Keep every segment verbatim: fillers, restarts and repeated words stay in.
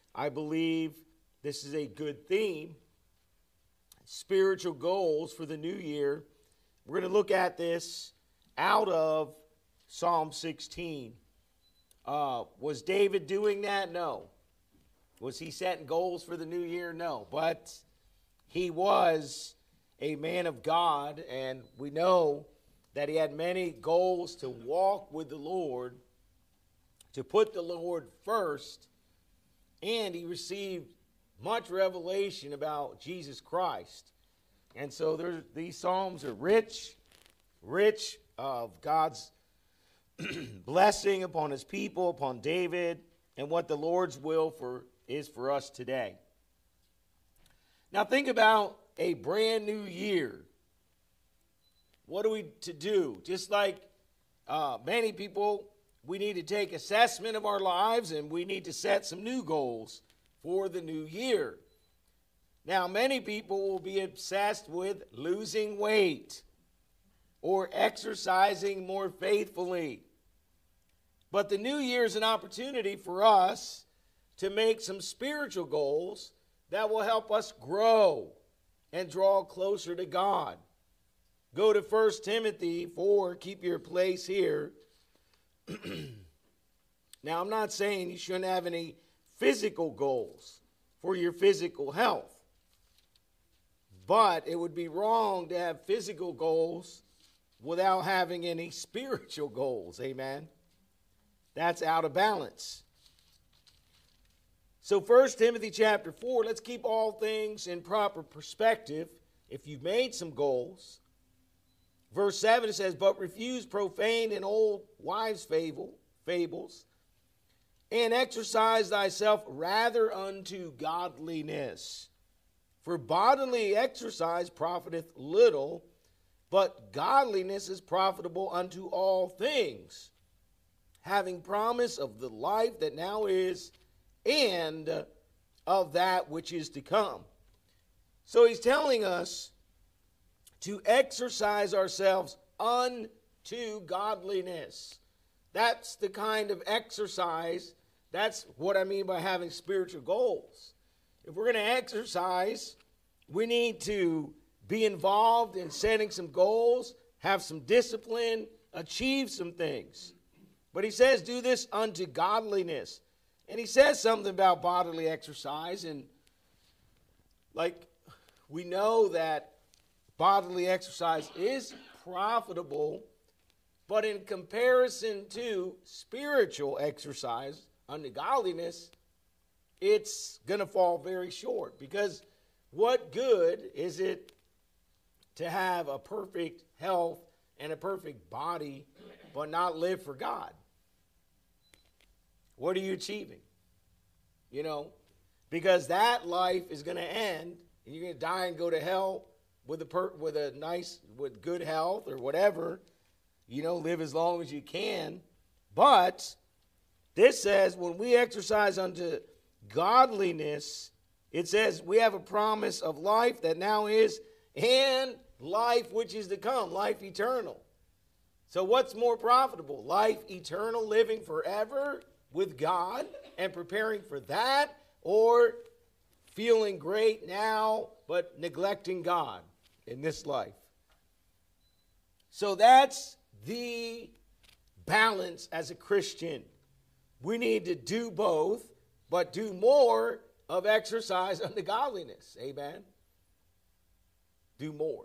I believe this is a good theme. Spiritual goals for the new year. We're going to look at this out of Psalm sixteen. Uh, was David doing that? No. Was he setting goals for the new year? No. But he was a man of God, and we know that he had many goals to walk with the Lord, to put the Lord first, and he received much revelation about Jesus Christ. And so there, these Psalms are rich, rich of God's blessing upon his people, upon David, and what the Lord's will for is for us today. Now think about a brand new year. What are we to do? Just like uh, many people, we need to take assessment of our lives, and we need to set some new goals for the new year. Now, many people will be obsessed with losing weight or exercising more faithfully. But the new year is an opportunity for us to make some spiritual goals that will help us grow and draw closer to God. Go to First Timothy four, keep your place here. Now, I'm not saying you shouldn't have any physical goals for your physical health. But it would be wrong to have physical goals without having any spiritual goals. Amen? That's out of balance. So First Timothy chapter four, let's keep all things in proper perspective. If you've made some goals. Verse seven, it says, but refuse profane and old wives' fable, fables, and exercise thyself rather unto godliness. For bodily exercise profiteth little, but godliness is profitable unto all things, having promise of the life that now is, and of that which is to come. So he's telling us to exercise ourselves unto godliness. That's the kind of exercise. That's what I mean by having spiritual goals. If we're going to exercise, we need to be involved in setting some goals, have some discipline, achieve some things. But he says, do this unto godliness. And he says something about bodily exercise. And like we know that bodily exercise is profitable, but in comparison to spiritual exercise unto godliness, it's going to fall very short. Because what good is it to have a perfect health and a perfect body, but not live for God? What are you achieving? You know, because that life is going to end, and you're going to die and go to hell with a per, with a nice, with good health or whatever. You know, live as long as you can. But this says when we exercise unto godliness, it says we have a promise of life that now is, and life which is to come, life eternal. So what's more profitable? Life eternal, living forever with God and preparing for that, or feeling great now but neglecting God in this life? So that's the balance as a Christian. We need to do both, but do more of exercise unto godliness. Amen? Do more.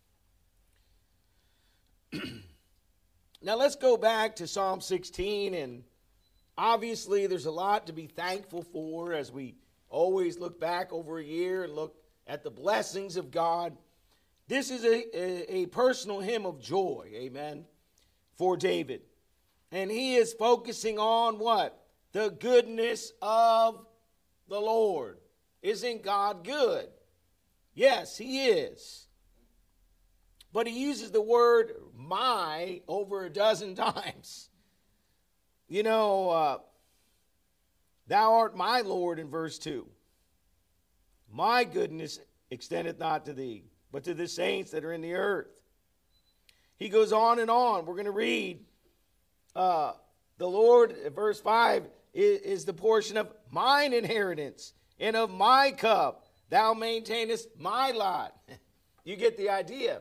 Now let's go back to Psalm sixteen, and obviously there's a lot to be thankful for as we always look back over a year and look at the blessings of God. This is a, a, a personal hymn of joy, amen, for David. And he is focusing on what? The goodness of the Lord. Isn't God good? Yes, he is. But he uses the word my over a dozen times. You know, uh, thou art my Lord in verse two. My goodness extendeth not to thee, but to the saints that are in the earth. He goes on and on. We're going to read uh, the Lord, verse five, is, is the portion of mine inheritance, and of my cup thou maintainest my lot. You get the idea.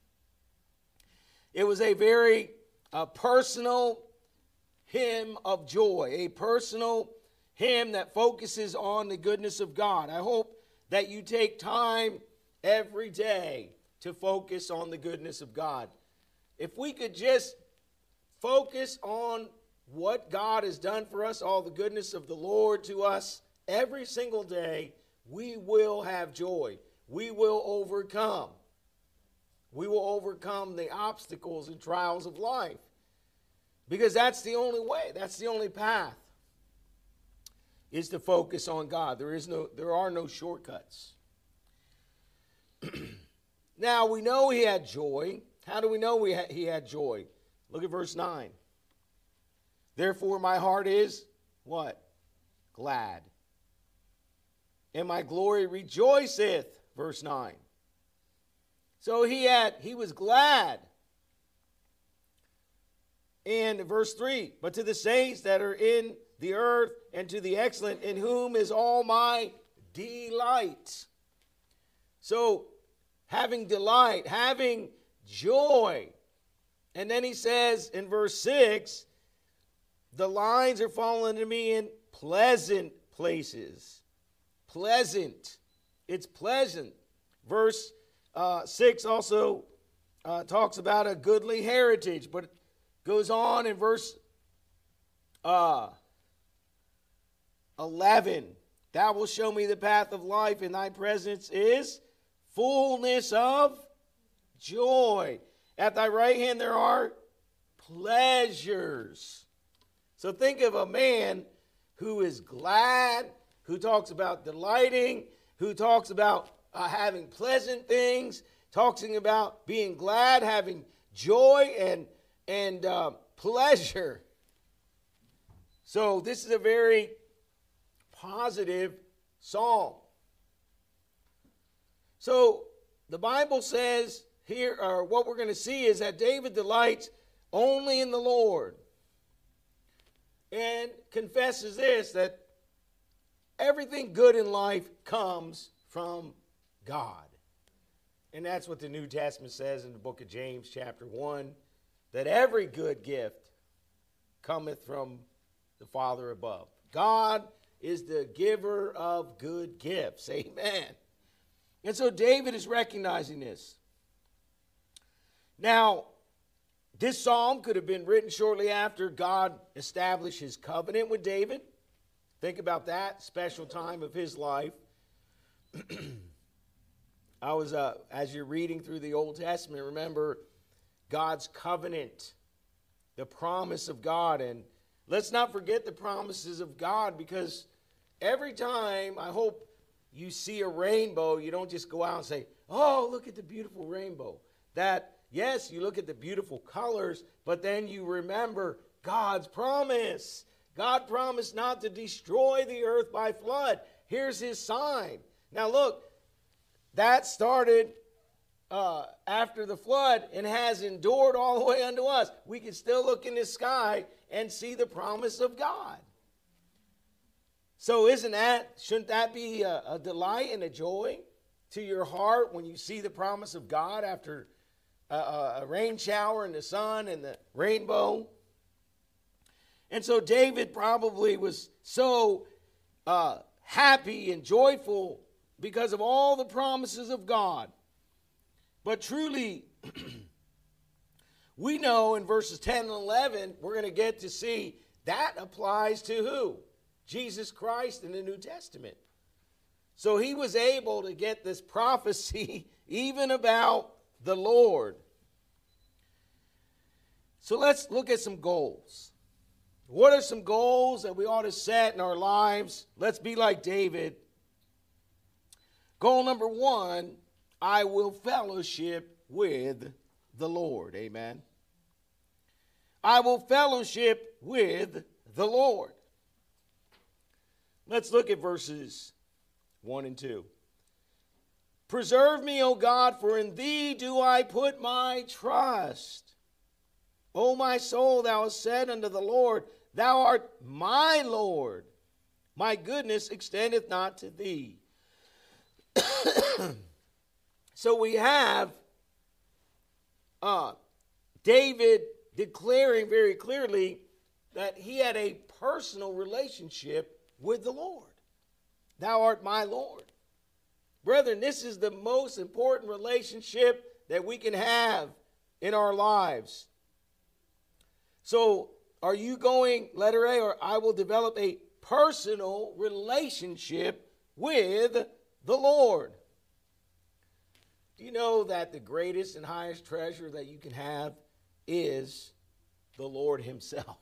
It was a very uh, personal hymn of joy, a personal hymn that focuses on the goodness of God. I hope that you take time every day to focus on the goodness of God. If we could just focus on what God has done for us, all the goodness of the Lord to us every single day, we will have joy. We will overcome. We will overcome the obstacles and trials of life. Because that's the only way. That's the only path. Is to focus on God. There is no, there are no shortcuts. Now we know he had joy. How do we know we ha- he had joy? Look at verse nine. Therefore my heart is what? Glad. And my glory rejoiceth. Verse nine. So he had, he was glad. And verse three, but to the saints that are in the earth and to the excellent, in whom is all my delight. So having delight, having joy. And then he says in verse six, the lines are falling to me in pleasant places. Pleasant. It's pleasant. Verse uh, six also uh, talks about a goodly heritage, but it goes on in verse uh, eleven. Thou wilt show me the path of life, in thy presence is fullness of joy. At thy right hand there are pleasures. So think of a man who is glad, who talks about delighting, who talks about uh, having pleasant things, talking about being glad, having joy and, and uh, pleasure. So this is a very positive psalm. So the Bible says here, or what we're going to see is that David delights only in the Lord. And confesses this, that everything good in life comes from God. And that's what the New Testament says in the book of James chapter one, that every good gift cometh from the Father above. God is the giver of good gifts. Amen. And so David is recognizing this. Now, this psalm could have been written shortly after God established his covenant with David. Think about that special time of his life. I was, uh, as you're reading through the Old Testament, remember God's covenant, the promise of God. And let's not forget the promises of God, because every time I hope you see a rainbow, you don't just go out and say, oh, look at the beautiful rainbow. That Yes, you look at the beautiful colors, but then you remember God's promise. God promised not to destroy the earth by flood. Here's his sign. Now look, that started uh, after the flood and has endured all the way unto us. We can still look in the sky and see the promise of God. So isn't that, shouldn't that be a, a delight and a joy to your heart when you see the promise of God after A, a rain shower and the sun and the rainbow? And so David probably was so uh, happy and joyful because of all the promises of God. But truly, we know in verses ten and eleven, we're going to get to see that applies to who? Jesus Christ in the New Testament. So he was able to get this prophecy even about the Lord. So let's look at some goals. What are some goals that we ought to set in our lives? Let's be like David. Goal number one, I will fellowship with the Lord. Amen. I will fellowship with the Lord. Let's look at verses one and two. Preserve me, O God, for in thee do I put my trust. O my soul, thou hast said unto the Lord, thou art my Lord. My goodness extendeth not to thee. So we have uh, David declaring very clearly that he had a personal relationship with the Lord. Thou art my Lord. Brethren, this is the most important relationship that we can have in our lives. So, are you going, letter A, or I will develop a personal relationship with the Lord? Do you know that the greatest and highest treasure that you can have is the Lord himself?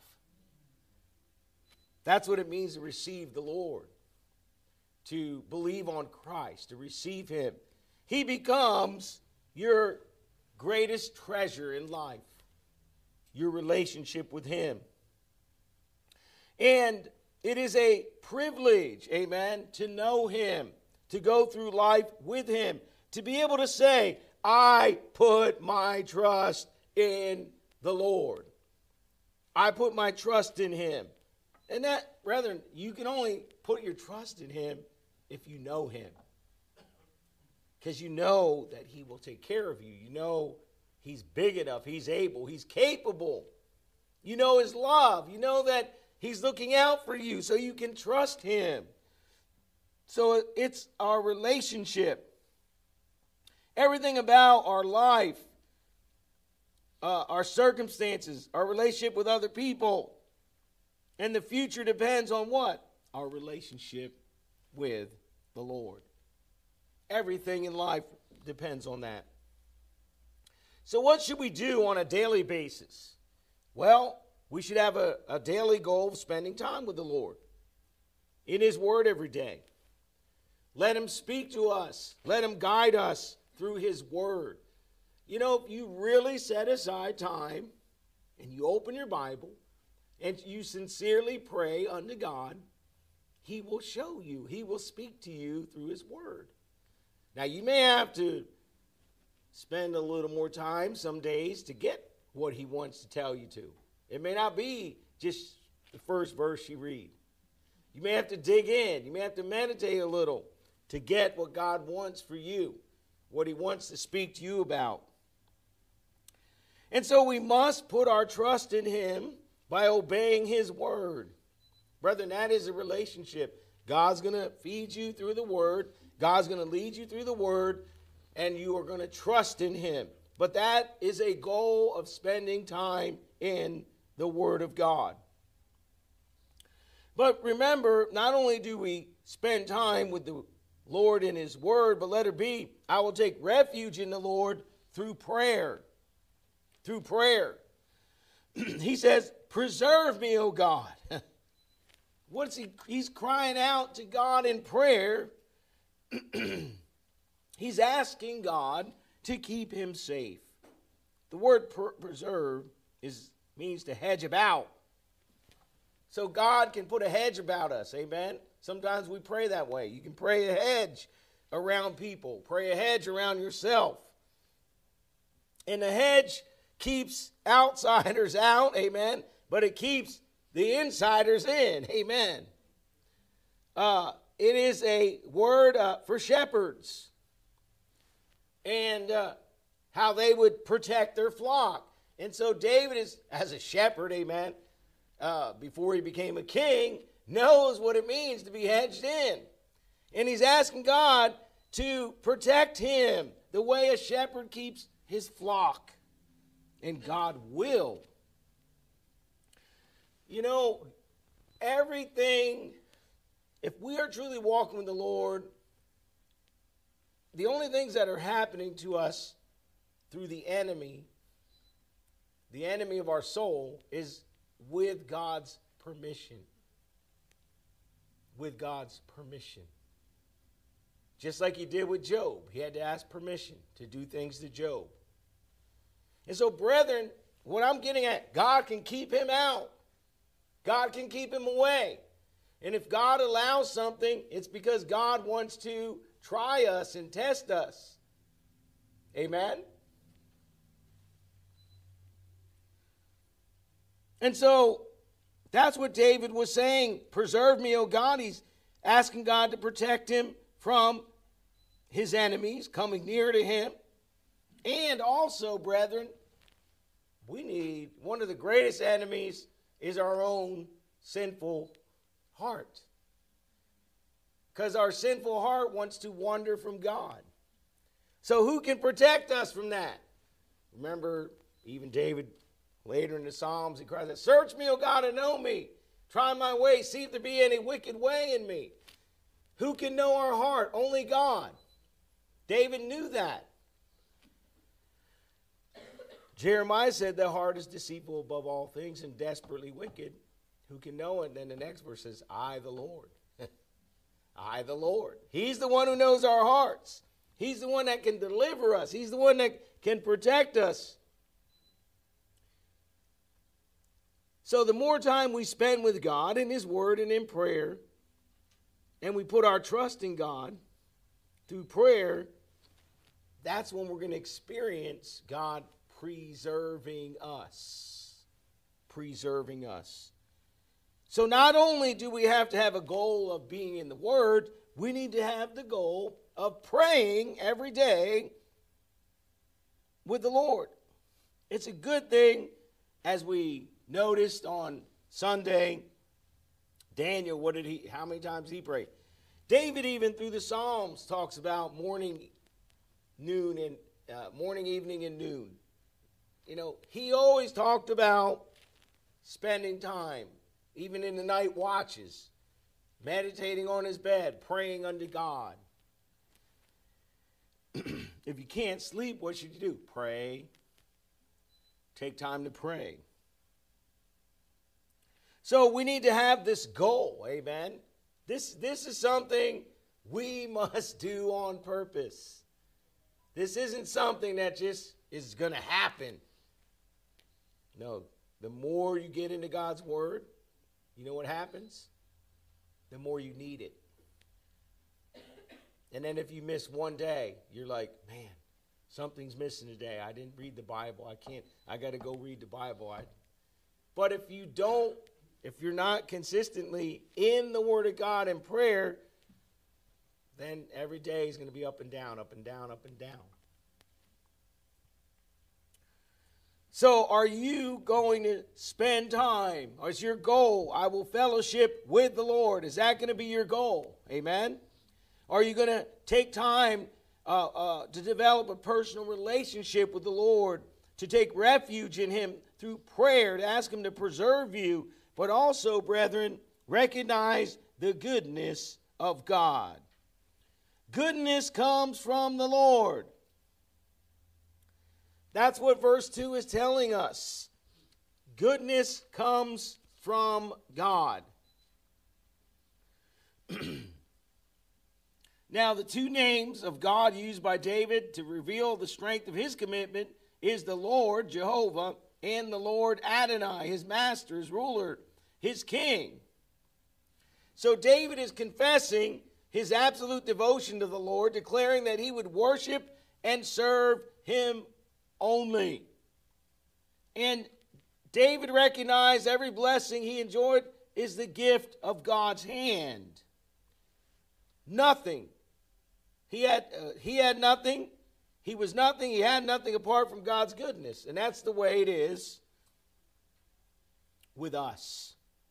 That's what it means to receive the Lord, to believe on Christ, to receive him. He becomes your greatest treasure in life, your relationship with him. And it is a privilege, amen, to know him, to go through life with him, to be able to say, I put my trust in the Lord. I put my trust in him. And that, brethren, you can only put your trust in him if you know him. Because you know that he will take care of you. You know he's big enough, he's able, he's capable. You know his love. You know that he's looking out for you, so you can trust him. So it's our relationship. Everything about our life, uh, our circumstances, our relationship with other people, and the future depends on what? Our relationship with the Lord. Everything in life depends on that. So what should we do on a daily basis? Well, we should have a, a daily goal of spending time with the Lord in his word every day. Let him speak to us. Let him guide us through his word. You know, if you really set aside time and you open your Bible and you sincerely pray unto God, he will show you. He will speak to you through his word. Now, you may have to spend a little more time some days to get what he wants to tell you to. It may not be just the first verse you read. You may have to dig in. You may have to meditate a little to get what God wants for you, what he wants to speak to you about. And so we must put our trust in him by obeying his word. Brethren, that is a relationship. God's going to feed you through the word. God's going to lead you through the word, and you are going to trust in him. But that is a goal of spending time in the word of God. But remember, not only do we spend time with the Lord in his word, but letter B, I will take refuge in the Lord through prayer. Through prayer. He says, preserve me, O God. What's he? He's crying out to God in prayer. He's asking God to keep him safe. The word per- preserve is means to hedge about. So God can put a hedge about us. Amen. Sometimes we pray that way. You can pray a hedge around people. Pray a hedge around yourself. And the hedge keeps outsiders out. Amen. But it keeps the insiders in. Amen. Uh, it is a word uh, for shepherds. And uh, how they would protect their flock. And so David is, as a shepherd, amen, uh, before he became a king, knows what it means to be hedged in. And he's asking God to protect him the way a shepherd keeps his flock. And God will. You know, everything, if we are truly walking with the Lord, the only things that are happening to us through the enemy, the enemy of our soul, is with God's permission. With God's permission. Just like he did with Job. He had to ask permission to do things to Job. And so, brethren, what I'm getting at, God can keep him out. God can keep him away. And if God allows something, it's because God wants to try us and test us. Amen? And so, that's what David was saying. Preserve me, O God. He's, asking God to protect him from his enemies coming near to him. And also, brethren, we need, one of the greatest enemies is our own sinful heart. Because our sinful heart wants to wander from God. So who can protect us from that? Remember, even David, later in the Psalms, he cries out, "Search me, O God, and know me. Try my way, see if there be any wicked way in me." Who can know our heart? Only God. David knew that. Jeremiah said the heart is deceitful above all things and desperately wicked. Who can know it? And then the next verse says, I, the Lord. I, the Lord. He's the one who knows our hearts. He's the one that can deliver us. He's the one that can protect us. So the more time we spend with God in his word and in prayer, and we put our trust in God through prayer, that's when we're going to experience God preserving us. Preserving us. So not only do we have to have a goal of being in the Word, we need to have the goal of praying every day with the Lord. It's a good thing, as we noticed on Sunday, Daniel, what did he, how many times did he pray? David, even through the Psalms, talks about morning, noon, and uh, morning, evening, and noon. You know, he always talked about spending time, even in the night watches, meditating on his bed, praying unto God. If you can't sleep, what should you do? Pray. Take time to pray. So we need to have this goal, amen? This, this is something we must do on purpose. This isn't something that just is going to happen. No, the more you get into God's word, you know what happens? The more you need it. And then if you miss one day, you're like, man, something's missing today. I didn't read the Bible. I can't, I got to go read the Bible. I, but if you don't, if you're not consistently in the Word of God in prayer, then every day is going to be up and down, up and down, up and down. So are you going to spend time? Or is your goal, I will fellowship with the Lord? Is that going to be your goal? Amen? Are you going to take time uh, uh, to develop a personal relationship with the Lord, to take refuge in him through prayer, to ask him to preserve you, but also, brethren, recognize the goodness of God. Goodness comes from the Lord. That's what verse two is telling us. Goodness comes from God. Now, the two names of God used by David to reveal the strength of his commitment is the Lord, Jehovah, and the Lord Adonai, his master, his ruler, his king. So David is confessing his absolute devotion to the Lord, declaring that he would worship and serve him only. And David recognized every blessing he enjoyed is the gift of God's hand. Nothing. He had, uh, he had nothing. He was nothing. He had nothing apart from God's goodness. And that's the way it is with us.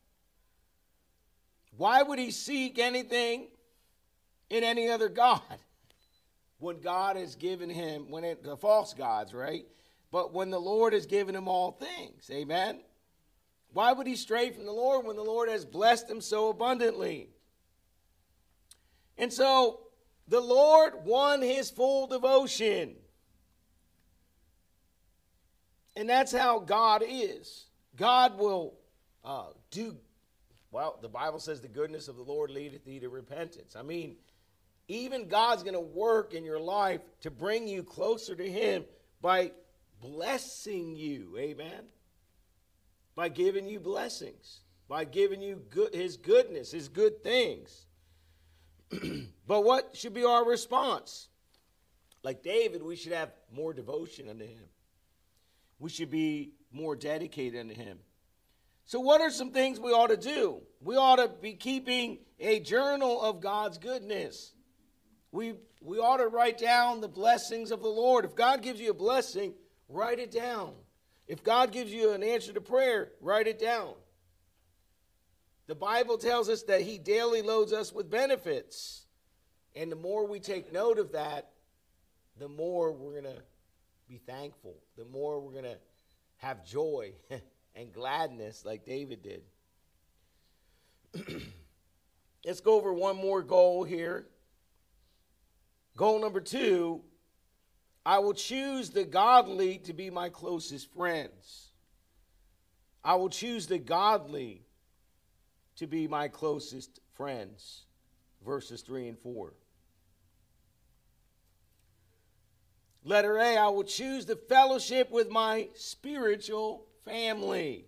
Why would he seek anything in any other God when God has given him, when it, the false gods, right? But when the Lord has given him all things, amen? Why would he stray from the Lord when the Lord has blessed him so abundantly? And so the Lord won his full devotion. And that's how God is. God will uh, do, well, the Bible says the goodness of the Lord leadeth thee to repentance. I mean, even God's going to work in your life to bring you closer to him by blessing you, amen? By giving you blessings, by giving you good, his goodness, his good things. But what should be our response? Like David, we should have more devotion unto him. We should be more dedicated unto him. So what are some things we ought to do? We ought to be keeping a journal of God's goodness. We, we ought to write down the blessings of the Lord. If God gives you a blessing, write it down. If God gives you an answer to prayer, write it down. The Bible tells us that he daily loads us with benefits. And the more we take note of that, the more we're going to be thankful. The more we're going to have joy and gladness like David did. Let's go over one more goal here. Goal number two, I will choose the godly to be my closest friends. I will choose the godly to be my closest friends. Verses three and four. Letter A, I will choose the fellowship with my spiritual family.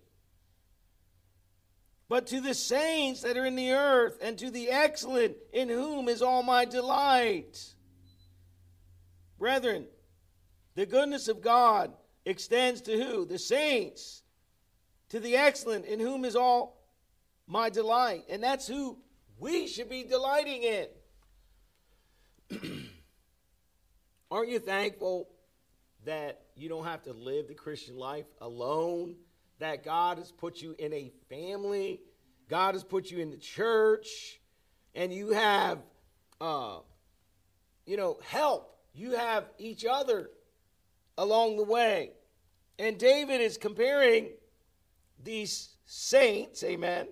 But to the saints that are in the earth, and to the excellent, in whom is all my delight. Brethren, the goodness of God extends to who? The saints. To the excellent, in whom is all my delight. And that's who we should be delighting in. Aren't you thankful that you don't have to live the Christian life alone? That God has put you in a family. God has put you in the church. And you have, uh, you know, help. You have each other along the way. And David is comparing these saints, amen,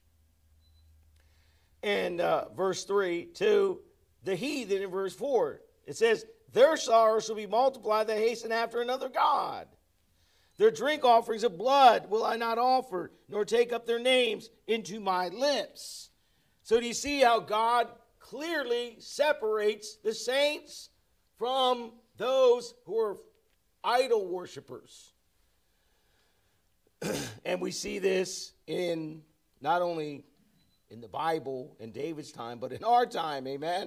and uh, verse three, to the heathen in verse four. It says, their sorrows shall be multiplied that hasten after another God. Their drink offerings of blood will I not offer, nor take up their names into my lips. So do you see how God clearly separates the saints from those who are idol worshipers? And we see this in not only in the Bible in David's time, but in our time, amen?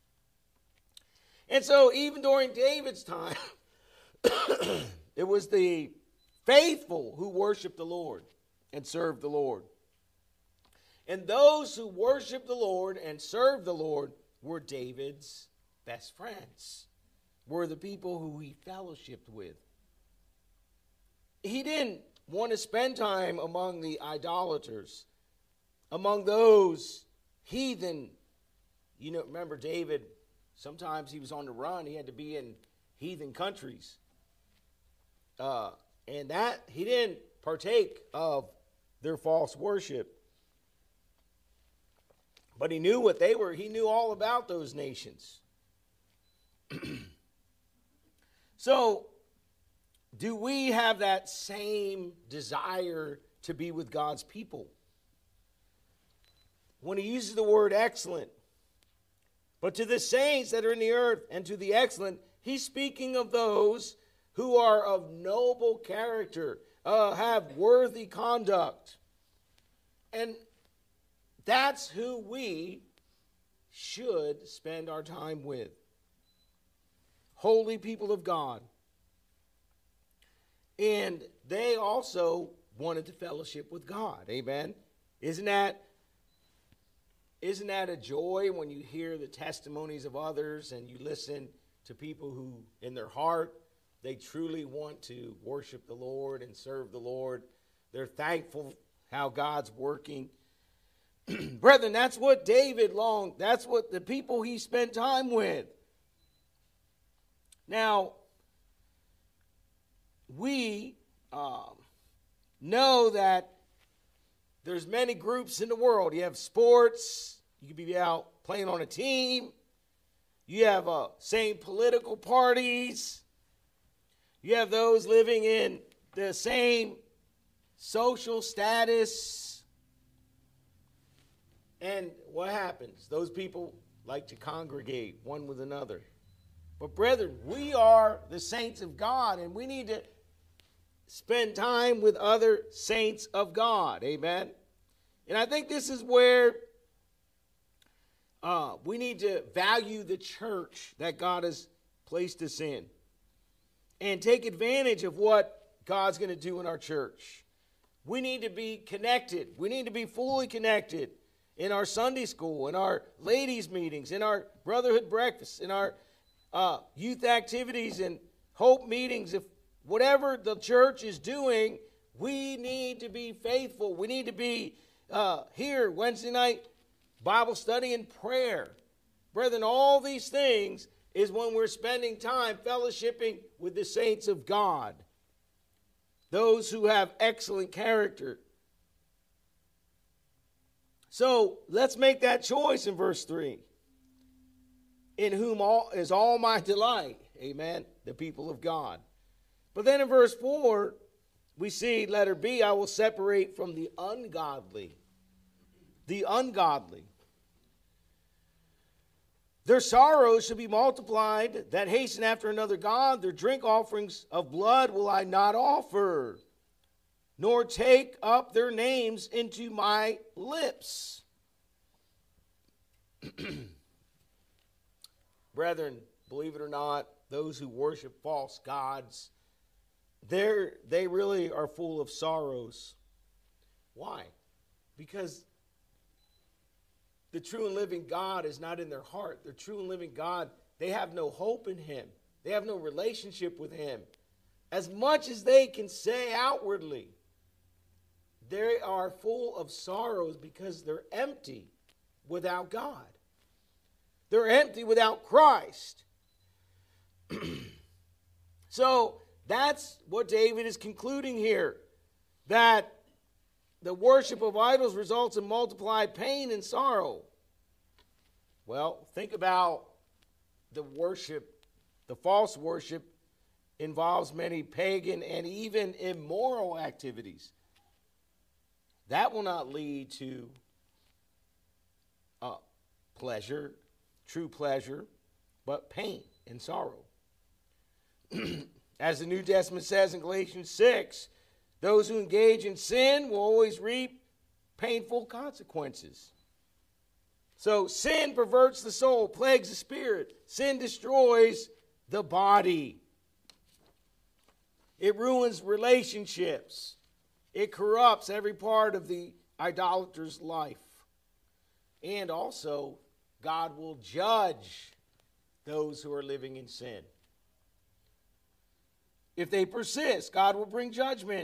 And so even during David's time, it was the faithful who worshiped the Lord and served the Lord. And those who worshiped the Lord and served the Lord were David's best friends, were the people who he fellowshiped with. He didn't want to spend time among the idolaters, among those heathen. You know, remember David, sometimes he was on the run. He had to be in heathen countries. Uh, and that, he didn't partake of their false worship. But he knew what they were. He knew all about those nations. So, do we have that same desire to be with God's people? When he uses the word excellent, but to the saints that are in the earth and to the excellent, he's speaking of those who are of noble character, uh, have worthy conduct. And that's who we should spend our time with. Holy people of God. And they also wanted to fellowship with God. Amen. Isn't that, isn't that a joy when you hear the testimonies of others and you listen to people who, in their heart, they truly want to worship the Lord and serve the Lord. They're thankful how God's working. Brethren, that's what David longed. That's what the people he spent time with. Now, we um, know that there's many groups in the world. You have sports. You could be out playing on a team. You have uh, same political parties. You have those living in the same social status. And what happens? Those people like to congregate one with another. But brethren, we are the saints of God, and we need to spend time with other saints of God. Amen? And I think this is where uh, we need to value the church that God has placed us in and take advantage of what God's going to do in our church. We need to be connected. We need to be fully connected in our Sunday school, in our ladies' meetings, in our brotherhood breakfasts, in our uh, youth activities and hope meetings. If whatever the church is doing, we need to be faithful. We need to be uh, here Wednesday night Bible study and prayer. Brethren, all these things is when we're spending time fellowshipping with the saints of God, those who have excellent character. So let's make that choice in verse three. In whom all is all my delight. Amen. The people of God. But then in verse four, we see letter B, I will separate from the ungodly. The ungodly. Their sorrows shall be multiplied that hasten after another God. Their drink offerings of blood will I not offer, nor take up their names into my lips. Brethren, believe it or not, those who worship false gods, they're, they really are full of sorrows. Why? Because the true and living God is not in their heart. The true and living God, they have no hope in him. They have no relationship with him. As much as they can say outwardly, they are full of sorrows because they're empty without God. They're empty without Christ. So that's what David is concluding here, that the worship of idols results in multiplied pain and sorrow. Well, think about the worship. The false worship involves many pagan and even immoral activities. That will not lead to uh, pleasure, true pleasure, but pain and sorrow. As the New Testament says in Galatians six, those who engage in sin will always reap painful consequences. So sin perverts the soul, plagues the spirit. Sin destroys the body. It ruins relationships. It corrupts every part of the idolater's life. And also, God will judge those who are living in sin. If they persist, God will bring judgment.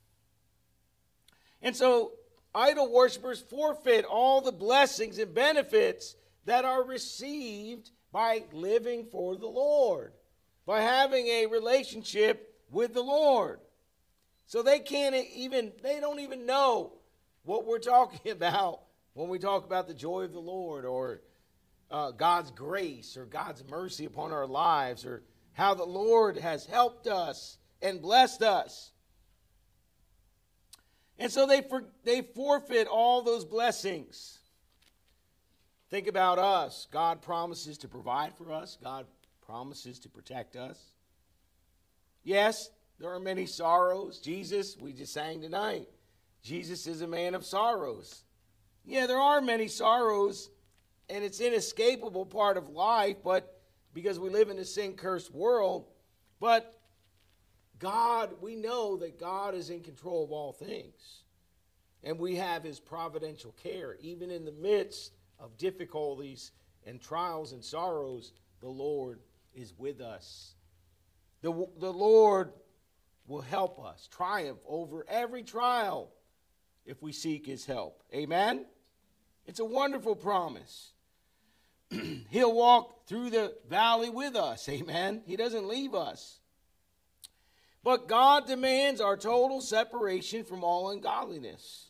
And so, idol worshipers forfeit all the blessings and benefits that are received by living for the Lord, by having a relationship with the Lord. So they can't even, they don't even know what we're talking about when we talk about the joy of the Lord, or uh, God's grace, or God's mercy upon our lives, or how the Lord has helped us and blessed us. And so they for, they forfeit all those blessings. Think about us. God promises to provide for us. God promises to protect us. Yes, there are many sorrows. Jesus, we just sang tonight, Jesus is a man of sorrows. Yeah, there are many sorrows, and it's an inescapable part of life, but because we live in a sin-cursed world. But God, we know that God is in control of all things. And we have his providential care. Even in the midst of difficulties and trials and sorrows, the Lord is with us. The, the Lord will help us triumph over every trial if we seek his help. Amen? It's a wonderful promise. He'll walk through the valley with us. Amen? He doesn't leave us. But God demands our total separation from all ungodliness.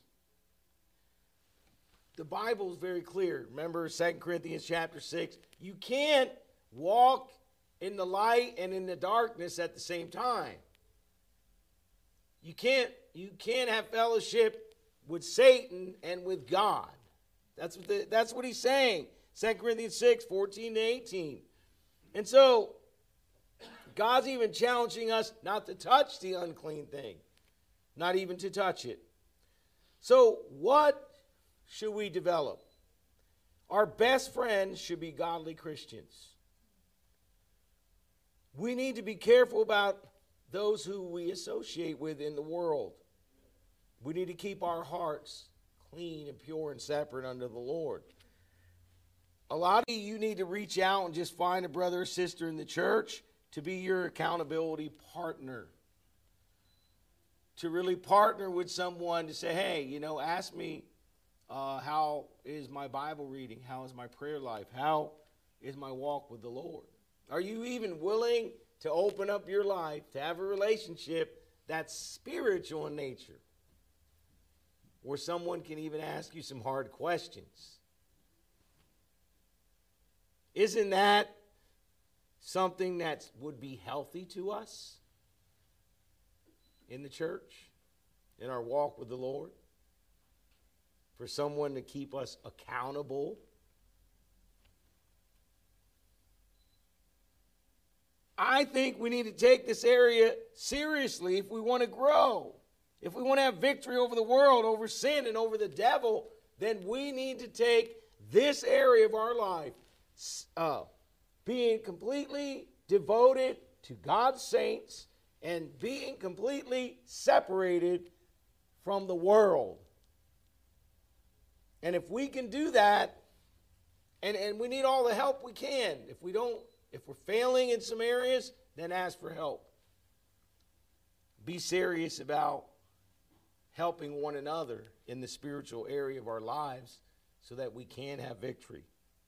The Bible is very clear. Remember Second Corinthians chapter six. You can't walk in the light and in the darkness at the same time. You can't, you can't have fellowship with Satan and with God. That's what, the, that's what he's saying. Second Corinthians six, fourteen to eighteen. And so, God's even challenging us not to touch the unclean thing. Not even to touch it. So, what should we develop? Our best friends should be godly Christians. We need to be careful about those who we associate with in the world. We need to keep our hearts clean and pure and separate unto the Lord. A lot of you need to reach out and just find a brother or sister in the church to be your accountability partner. To really partner with someone to say, hey, you know, ask me uh, how is my Bible reading? How is my prayer life? How is my walk with the Lord? Are you even willing to open up your life to have a relationship that's spiritual in nature? Where someone can even ask you some hard questions. Isn't that something that would be healthy to us in the church, in our walk with the Lord? For someone to keep us accountable. I think we need to take this area seriously if we want to grow. If we want to have victory over the world, over sin, and over the devil, then we need to take this area of our life, uh, being completely devoted to God's saints and being completely separated from the world. And if we can do that, and, and we need all the help we can. If we don't, if we're failing in some areas, then ask for help. Be serious about helping one another in the spiritual area of our lives so that we can have victory.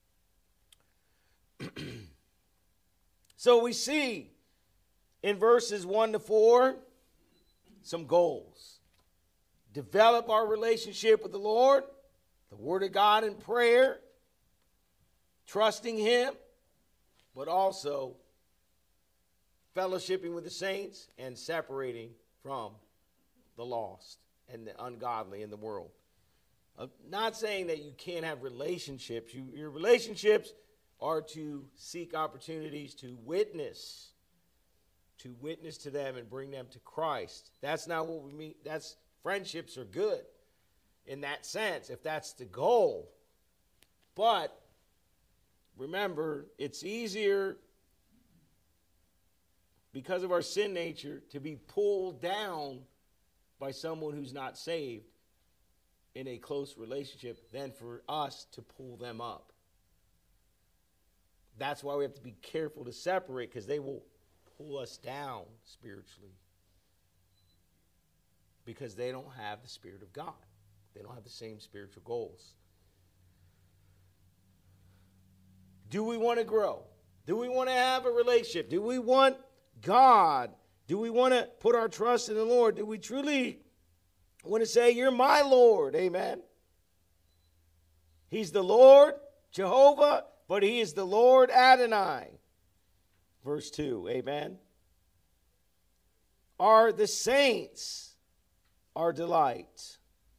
So we see in verses one to four some goals. Develop our relationship with the Lord, the Word of God in prayer, trusting Him, but also fellowshipping with the saints and separating from the lost and the ungodly in the world. I'm not saying that you can't have relationships. You, your relationships are to seek opportunities to witness, to witness to them and bring them to Christ. That's not what we mean. That's friendships are good in that sense, if that's the goal. But remember, it's easier because of our sin nature to be pulled down by someone who's not saved in a close relationship than for us to pull them up. That's why we have to be careful to separate, because they will pull us down spiritually, because they don't have the Spirit of God. They don't have the same spiritual goals. Do we want to grow? Do we want to have a relationship? Do we want God? Do we want to put our trust in the Lord? Do we truly want to say, you're my Lord? Amen. He's the Lord, Jehovah, but He is the Lord Adonai. Verse two, amen. Are the saints our delight?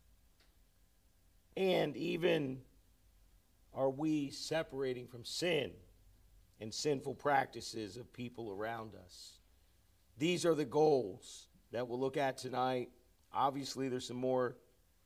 And even are we separating from sin and sinful practices of people around us? These are the goals that we'll look at tonight. Obviously, there's some more